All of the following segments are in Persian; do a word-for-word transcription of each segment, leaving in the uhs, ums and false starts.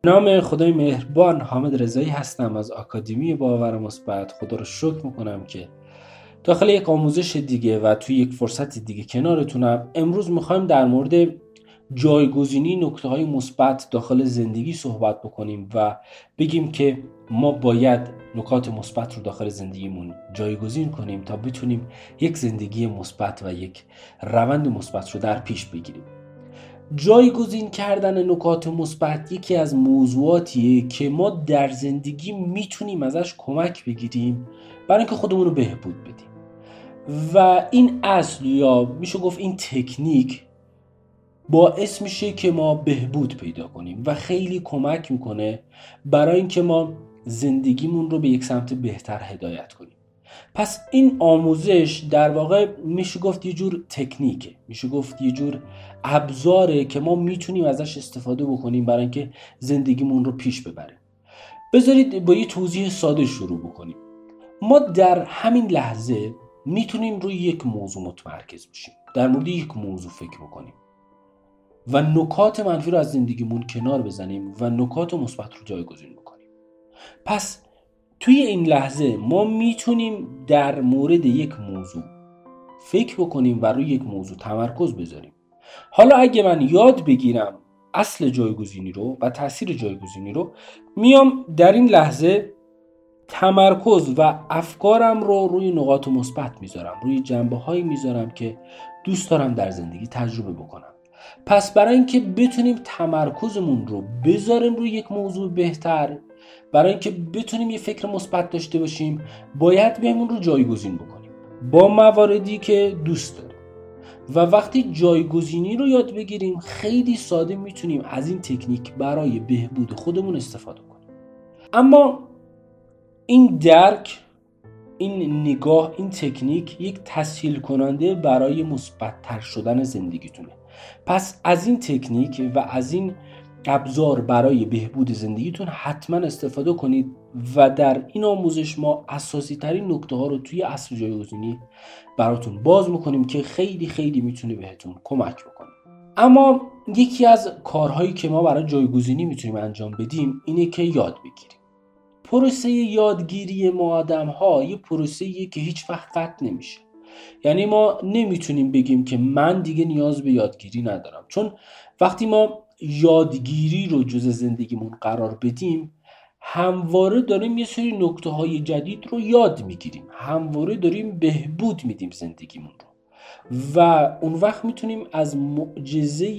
نام خدای مهربان، حامد رضایی هستم از آکادمی باور مثبت. خدا رو شکر میکنم که داخل یک آموزش دیگه و توی یک فرصت دیگه کنارتونم. امروز میخوایم در مورد جایگزینی نکته های مثبت داخل زندگی صحبت بکنیم و بگیم که ما باید نکات مثبت رو داخل زندگیمون جایگزین کنیم تا بتونیم یک زندگی مثبت و یک روند مثبت رو در پیش بگیریم. جایگزین کردن نکات مثبت یکی از موضوعاتیه که ما در زندگی میتونیم ازش کمک بگیریم برای اینکه خودمون رو بهبود بدیم و این اصل یا میشه گفت این تکنیک باعث میشه که ما بهبود پیدا کنیم و خیلی کمک میکنه برای اینکه ما زندگیمون رو به یک سمت بهتر هدایت کنیم. پس این آموزش در واقع میشه گفت یه جور تکنیکه، میشه گفت یه جور ابزاره که ما میتونیم ازش استفاده بکنیم برای اینکه زندگیمون رو پیش ببریم. بذارید با یه توضیح ساده شروع بکنیم. ما در همین لحظه میتونیم روی یک موضوع متمرکز بشیم، در مورد یک موضوع فکر بکنیم و نکات منفی رو از زندگیمون کنار بزنیم و نکات مثبت رو جایگزین بکنیم. پس توی این لحظه ما میتونیم در مورد یک موضوع فکر بکنیم و روی یک موضوع تمرکز بذاریم. حالا اگه من یاد بگیرم اصل جایگزینی رو و تاثیر جایگزینی رو، میام در این لحظه تمرکز و افکارم رو روی نقاط مثبت میذارم، روی جنبه‌هایی میذارم که دوست دارم در زندگی تجربه بکنم. پس برای اینکه بتونیم تمرکزمون رو بذاریم روی یک موضوع بهتر، برای اینکه بتونیم یه فکر مثبت داشته باشیم، باید بیایم اون رو جایگزین بکنیم با مواردی که دوست داریم. و وقتی جایگزینی رو یاد بگیریم خیلی ساده میتونیم از این تکنیک برای بهبود خودمون استفاده کنیم. اما این درک، این نگاه، این تکنیک یک تسهیل کننده برای مثبت‌تر شدن زندگیتونه. پس از این تکنیک و از این ابزار برای بهبود زندگیتون حتما استفاده کنید و در این آموزش ما اساسی ترین نکته ها رو توی اصل جایگزینی براتون باز میکنیم که خیلی خیلی میتونه بهتون کمک بکنه. اما یکی از کارهایی که ما برای جایگزینی میتونیم انجام بدیم اینه که یاد بگیریم. پروسه یادگیری ما آدم ها یه پروسه‌ایه که هیچ وقت قطع نمیشه. یعنی ما نمیتونیم بگیم که من دیگه نیاز به یادگیری ندارم، چون وقتی ما یادگیری رو جزء زندگیمون قرار بدیم همواره داریم یه سری نکته های جدید رو یاد میگیریم، همواره داریم بهبود میدیم زندگیمون رو و اون وقت میتونیم از معجزه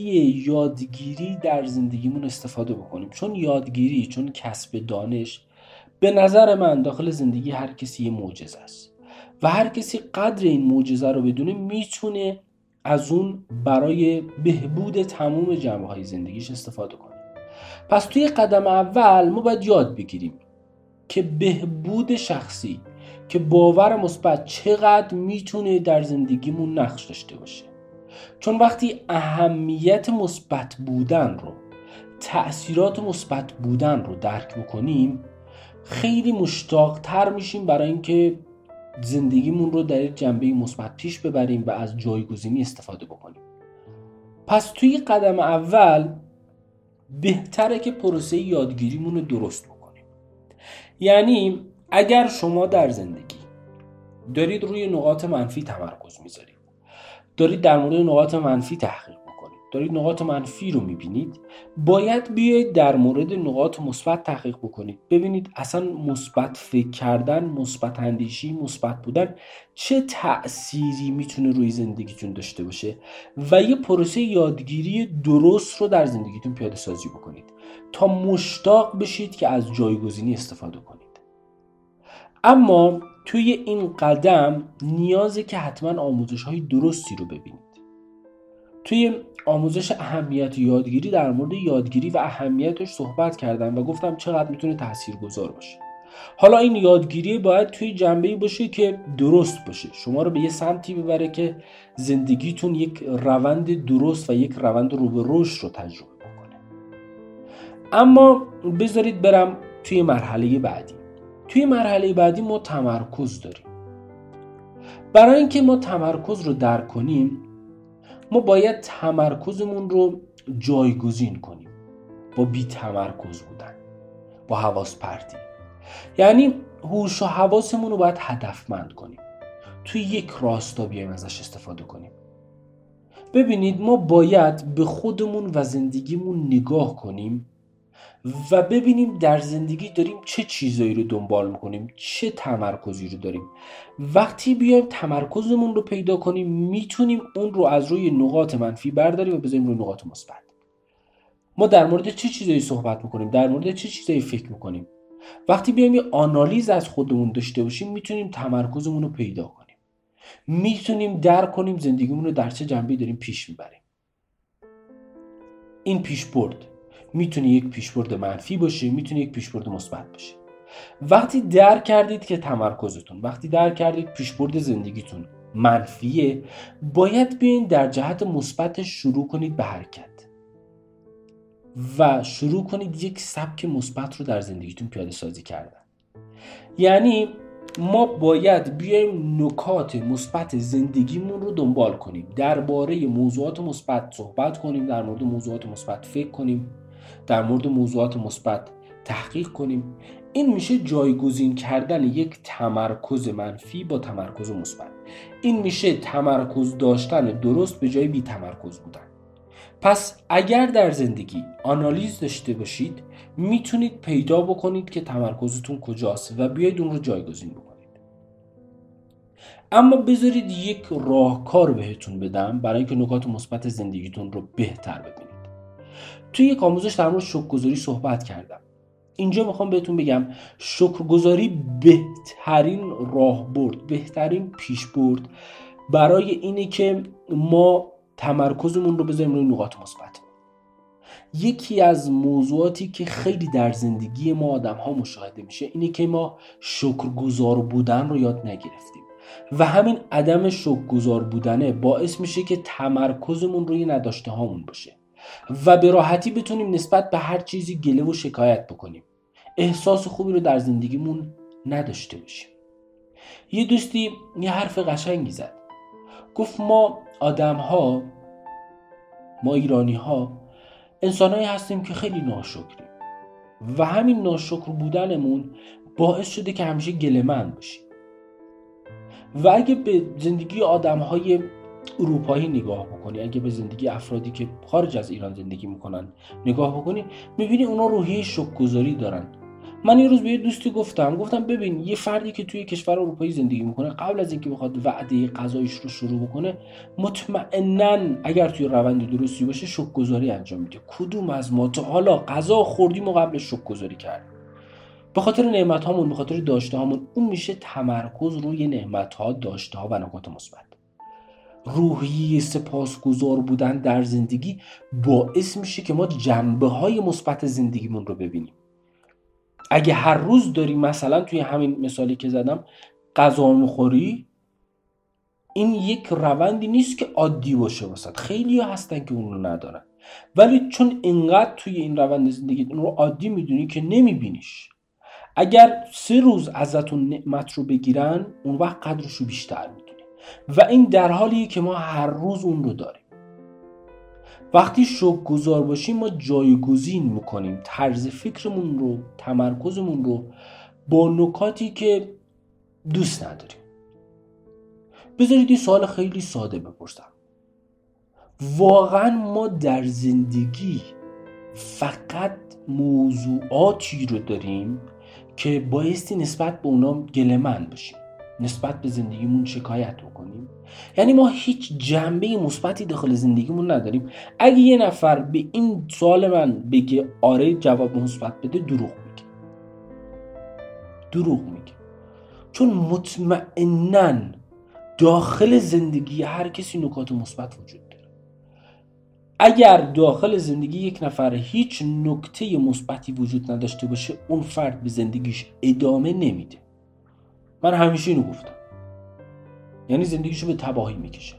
یادگیری در زندگیمون استفاده بکنیم. چون یادگیری، چون کسب دانش به نظر من داخل زندگی هر کسی یه معجزه است و هر کسی قدر این معجزه رو بدونه میتونه از اون برای بهبود تمام جنبه‌های زندگیش استفاده کنه. پس توی قدم اول ما باید یاد بگیریم که بهبود شخصی، که باور مثبت چقدر میتونه در زندگیمون نقش داشته باشه. چون وقتی اهمیت مثبت بودن رو، تأثیرات مثبت بودن رو درک میکنیم خیلی مشتاق تر میشیم برای اینکه زندگیمون رو در یک جنبه مثبت پیش ببریم و از جایگزینی استفاده بکنیم. پس توی قدم اول بهتره که پروسه یادگیریمون رو درست بکنیم. یعنی اگر شما در زندگی دارید روی نقاط منفی تمرکز میذارید، دارید در مورد نقاط منفی تحقیق میکنید، دارید نقاط منفی رو میبینید، باید بیایید در مورد نقاط مثبت تحقیق بکنید. ببینید اصلا مثبت فکر کردن، مثبت اندیشی، مثبت بودن چه تأثیری میتونه روی زندگیتون داشته باشه و یه پروسه یادگیری درست رو در زندگیتون پیاده سازی بکنید تا مشتاق بشید که از جایگزینی استفاده کنید. اما توی این قدم نیازه که حتما آموزش های درستی رو ببینید. توی آموزش اهمیت یادگیری در مورد یادگیری و اهمیتش صحبت کردم و گفتم چقدر میتونه تاثیرگذار باشه. حالا این یادگیری باید توی جنبه‌ای باشه که درست باشه، شما رو به یه سمتی ببره که زندگیتون یک روند درست و یک روند رو به رشد رو تجربه بکنه. اما بذارید برم توی مرحله بعدی. توی مرحله بعدی ما تمرکز داریم. برای اینکه ما تمرکز رو درک کنیم ما باید تمرکزمون رو جایگزین کنیم. با بی تمرکز بودن، با حواس پرتی. یعنی هوش و حواسمون رو باید هدفمند کنیم، توی یک راستا بیایم ازش استفاده کنیم. ببینید ما باید به خودمون و زندگیمون نگاه کنیم و ببینیم در زندگی داریم چه چیزایی رو دنبال میکنیم، چه تمرکزی رو داریم. وقتی بیایم تمرکزمون رو پیدا کنیم میتونیم اون رو از روی نقاط منفی برداریم و بذاریم روی نقاط مثبت. ما در مورد چه چیزایی صحبت میکنیم، در مورد چه چیزایی فکر میکنیم. وقتی بیایم یه آنالیز از خودمون داشته باشیم میتونیم تمرکزمون رو پیدا کنیم، میتونیم درک کنیم زندگیمون رو در چه جنبه‌ای داریم پیش میبریم. این پیشبرد میتونه یک پیشبرد منفی باشه، میتونه یک پیشبرد مثبت باشه. وقتی درک کردید که تمرکزتون، وقتی درک کردید پیشبرد زندگیتون منفیه، باید بیاین در جهت مثبت شروع کنید به حرکت و شروع کنید یک سبک مثبت رو در زندگیتون پیاده سازی کردن. یعنی ما باید بیایم نکات مثبت زندگیمون رو دنبال کنیم، درباره موضوعات مثبت صحبت کنیم، در مورد موضوعات مثبت فکر کنیم، در مورد موضوعات مثبت تحقیق کنیم. این میشه جایگزین کردن یک تمرکز منفی با تمرکز مثبت. این میشه تمرکز داشتن درست به جای بی تمرکز بودن. پس اگر در زندگی آنالیز داشته باشید میتونید پیدا بکنید که تمرکزتون کجاست و بیاید اون رو جایگزین بکنید. اما بذارید یک راهکار بهتون بدم برای اینکه نکات مثبت زندگیتون رو بهتر ببینید. توی یک آموزش در مورد شکرگزاری صحبت کردم. اینجا میخوام بهتون بگم شکرگزاری بهترین راهبرد، بهترین پیشبرد برای اینه که ما تمرکزمون رو بذاریم روی نقاط مثبت. یکی از موضوعاتی که خیلی در زندگی ما آدم ها مشاهده میشه اینه که ما شکرگزار بودن رو یاد نگرفتیم و همین عدم شکرگزار بودنه باعث میشه که تمرکزمون روی نداشته هامون باشه و به راحتی بتونیم نسبت به هر چیزی گله و شکایت بکنیم، احساس خوبی رو در زندگیمون نداشته باشیم. یه دوستی یه حرف قشنگی زد، گفت ما آدم ها، ما ایرانی ها انسانایی هستیم که خیلی ناشکریم و همین ناشکر بودنمون باعث شده که همیشه گله‌مند باشیم. و اگه به زندگی آدم‌های اروپایی نگاه بکنی، اگه به زندگی افرادی که خارج از ایران زندگی میکنن نگاه بکنی، میبینی اونا روحیه شکرگزاری دارن. من یه روز به یه دوستی گفتم گفتم ببین یه فردی که توی کشور اروپایی زندگی میکنه قبل از اینکه بخواد وعده غذایش رو شروع بکنه مطمئناً اگر توی روند درستی باشه شکرگزاری انجام میده. کدوم از ما تا حالا غذا خوردیم و قبلش شکرگزاری کردیم؟ به خاطر نعمت هامون، به خاطر داشته هامون. اون میشه تمرکز روی نعمت ها، داشته ها و نکات مثبت. روحیه سپاسگزار بودن در زندگی باعث میشه که ما جنبه های مثبت زندگیمون رو ببینیم. اگه هر روز داری مثلا توی همین مثالی که زدم غذا میخوری، این یک روندی نیست که عادی باشه واسه خیلی ها هستن که اون رو ندارن، ولی چون اینقدر توی این روند زندگی اون رو عادی میدونی که نمیبینیش. اگر سه روز ازتون نعمت رو بگیرن اون وقت قدرش رو بیشتر میدونی و این در حالیه که ما هر روز اون رو داریم. وقتی شکرگزار باشیم ما جایگزین میکنیم طرز فکرمون رو، تمرکزمون رو با نکاتی که دوست نداریم. بذارید یه سوال خیلی ساده بپرسم. واقعا ما در زندگی فقط موضوعاتی رو داریم که بایستی نسبت به اونا گله‌مند باشیم، نسبت به زندگیمون شکایت بکنیم؟ یعنی ما هیچ جنبه مثبتی داخل زندگیمون نداریم؟ اگه یه نفر به این سوال من بگه آره جواب مثبت بده، دروغ میگه. دروغ میگه. چون مطمئناً داخل زندگی هر کسی نکات مثبت وجود داره. اگر داخل زندگی یک نفر هیچ نکته مثبتی وجود نداشته باشه، اون فرد به زندگیش ادامه نمیده. من همیشه اینو گفتم. یعنی زندگیشو به تباهی میکشه.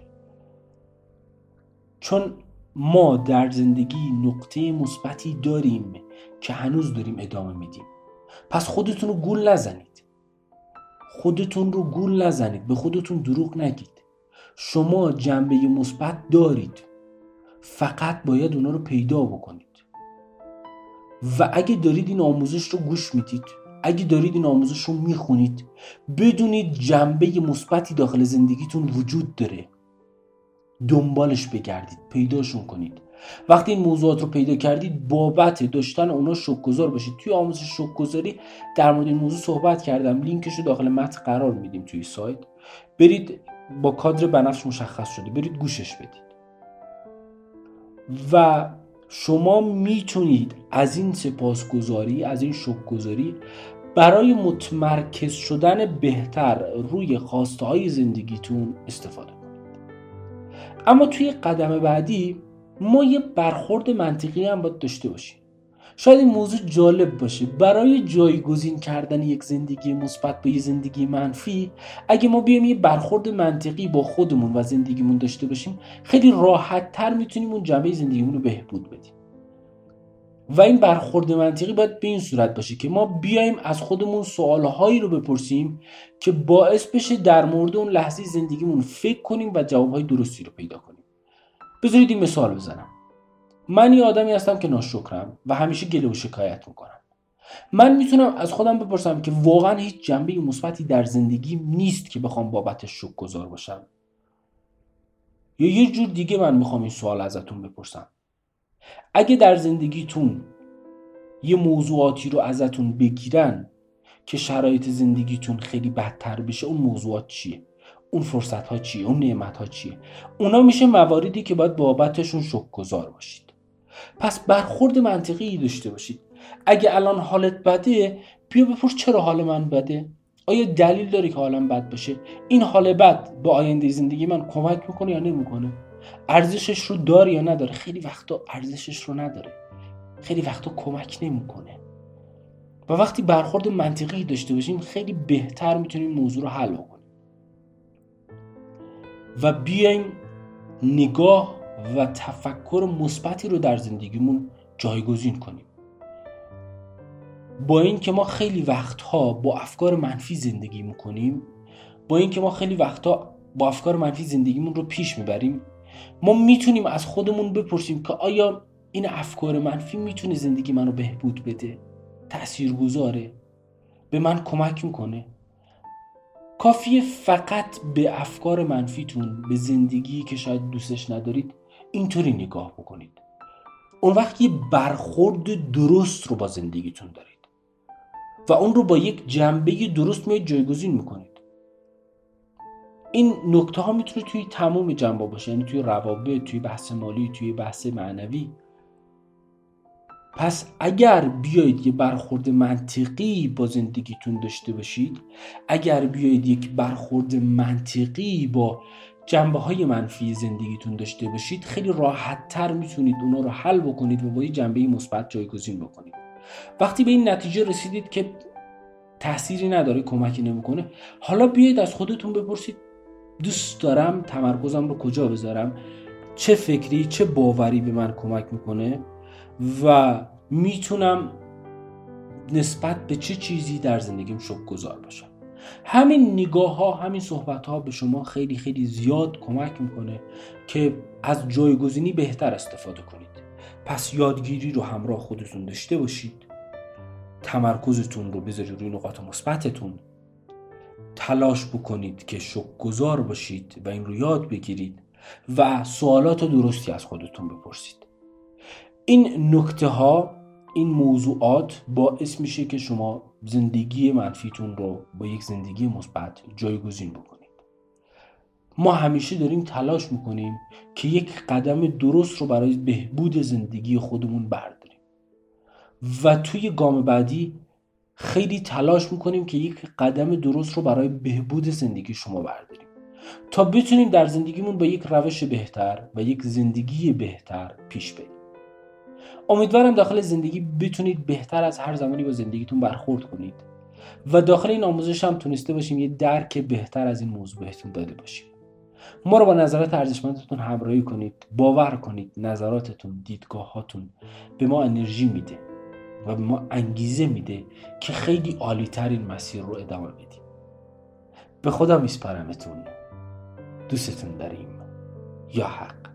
چون ما در زندگی نقطه مثبتی داریم که هنوز داریم ادامه میدیم. پس خودتون رو گول نزنید. خودتون رو گول نزنید. به خودتون دروغ نگید. شما جنبه مثبت دارید. فقط باید اونا رو پیدا بکنید. و اگه دارید این آموزش رو گوش میدید، اگه دارید این آموزش رو میخونید، بدونید جنبه مثبتی داخل زندگیتون وجود داره. دنبالش بگردید، پیداشون کنید. وقتی این موضوعات رو پیدا کردید، بابت داشتن اونا شکرگزار باشید. توی آموزش شکرگزاری در مورد این موضوع صحبت کردم، لینکش رو داخل متن قرار میدیم توی سایت. برید، با کادر بنفش مشخص شده، برید گوشش بدید. و شما میتونید از این سپاسگزاری، از این شکرگزاری برای متمرکز شدن بهتر روی خواسته های زندگیتون استفاده کنید. اما توی قدم بعدی ما یه برخورد منطقی هم باید داشته باشیم. شاید این موضوع جالب باشه. برای جایگزین کردن یک زندگی مثبت با یک زندگی منفی، اگه ما بیایم یه برخورد منطقی با خودمون و زندگیمون داشته باشیم، خیلی راحت تر میتونیم اون جنبه زندگیمون رو بهبود بدیم. و این برخورد منطقی باید به این صورت باشه که ما بیایم از خودمون سوالهایی رو بپرسیم که باعث بشه در مورد اون لحظه زندگیمون فکر کنیم و جوابهای درستی رو پیدا کنیم. بذارید این مثال بزنم. من یه آدمی هستم که ناشکرم و همیشه گله و شکایت میکنم. من میتونم از خودم بپرسم که واقعا هیچ جنبه مثبتی در زندگیم نیست که بخوام بابتش شکرگزار باشم؟ یا یه جور دیگه من میخوام این سوال ازتون بپرسم. اگه در زندگیتون یه موضوعاتی رو ازتون بگیرن که شرایط زندگیتون خیلی بدتر بشه، اون موضوعات چیه؟ اون فرصت ها چیه؟ اون نعمت ها چیه؟ اونا میشه مواردی که باید بابتشون شکرگزار باشید. پس برخورد منطقی داشته باشید. اگه الان حالت بده، بیا بپرس چرا حال من بده؟ آیا دلیل داره که حالم بد باشه؟ این حال بد با آینده زندگی من کمک میکنه یا نمیکنه؟ ارزشش رو داره یا نداره؟ خیلی وقتا ارزشش رو نداره، خیلی وقتا کمک نمیکنه. و وقتی برخورد منطقی داشته باشیم، خیلی بهتر میتونیم موضوع رو حل کنیم و بیایم نگاه و تفکر مثبتی رو در زندگیمون جایگزین کنیم. با این که ما خیلی وقتها با افکار منفی زندگی میکنیم، با این که ما خیلی وقتها با افکار منفی زندگیمون رو پیش میبریم، ما میتونیم از خودمون بپرسیم که آیا این افکار منفی میتونه زندگی منو بهبود بده؟ تأثیرگذاره؟ به من کمک میکنه؟ کافیه فقط به افکار منفیتون، به زندگی که شاید دوستش ندارید، اینطوری نگاه بکنید. اون وقت یه برخورد درست رو با زندگیتون دارید و اون رو با یک جنبه درست میاد جایگزین میکنید. این نکته ها میتونه توی تمام جنبه باشه، یعنی توی روابط، توی بحث مالی، توی بحث معنوی. پس اگر بیایید یه برخورد منطقی با زندگیتون داشته باشید، اگر بیایید یک برخورد منطقی با جنبه های منفی زندگیتون داشته باشید، خیلی راحت تر میتونید اونا رو حل بکنید و با یه جنبه مثبت جایگزین بکنید. وقتی به این نتیجه رسیدید که تأثیری نداره، کمکی نمیکنه، حالا بیایید از خودتون بپرسید دوست دارم تمرکزم رو کجا بذارم؟ چه فکری، چه باوری به من کمک میکنه و میتونم نسبت به چه چیزی در زندگیم شکرگزار باشم؟ همین نگاه ها، همین صحبت ها به شما خیلی خیلی زیاد کمک میکنه که از جایگزینی بهتر استفاده کنید. پس یادگیری رو همراه خودتون داشته باشید، تمرکزتون رو بذارید روی نقاط مثبتتون، تلاش بکنید که شکرگزار باشید و این رو یاد بگیرید و سوالات درستی از خودتون بپرسید. این نکته ها، این موضوعات باعث میشه که شما زندگی منفیتون رو با یک زندگی مثبت جایگزین بکنید. ما همیشه داریم تلاش میکنیم که یک قدم درست رو برای بهبود زندگی خودمون برداریم و توی گام بعدی خیلی تلاش میکنیم که یک قدم درست رو برای بهبود زندگی شما برداریم تا بتونیم در زندگیمون با یک روش بهتر و یک زندگی بهتر پیش بریم. امیدوارم داخل زندگی بتونید بهتر از هر زمانی با زندگیتون برخورد کنید و داخل این آموزش هم تونسته باشیم یه درک بهتر از این موضوع بهتون داده باشیم. ما رو با نظرات ارزشمندتون همراهی کنید. باور کنید نظراتتون، دیدگاهاتون به ما انرژی میده و به ما انگیزه میده که خیلی عالی تر این مسیر رو ادامه بدیم. به خدا میسپارمتون. دوستتون داریم. یا حق.